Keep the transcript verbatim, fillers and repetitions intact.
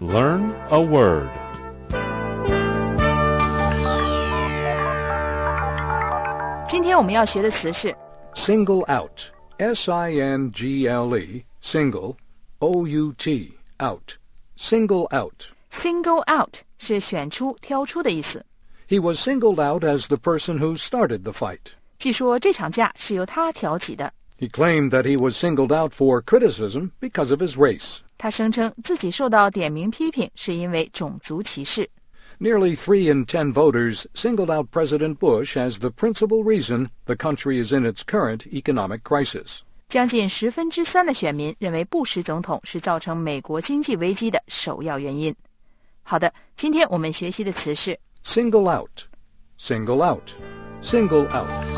Learn a word. Today 我们要学的词是 Single out. S I N G L E. Single. O U T. Out. Single out. Single out 是选出、挑出的意思。 He was singled out as the person who started the fight. 据说这场架是由他挑起的。 He claimed that he was singled out for criticism because of his race. 他声称自己受到点名批评是因为种族歧视。 Nearly three in ten voters singled out President Bush as the principal reason the country is in its current economic crisis. 将近十分之三的选民认为布什总统是造成美国经济危机的首要原因。好的，今天我们学习的词是 Single out. Single out. Single out.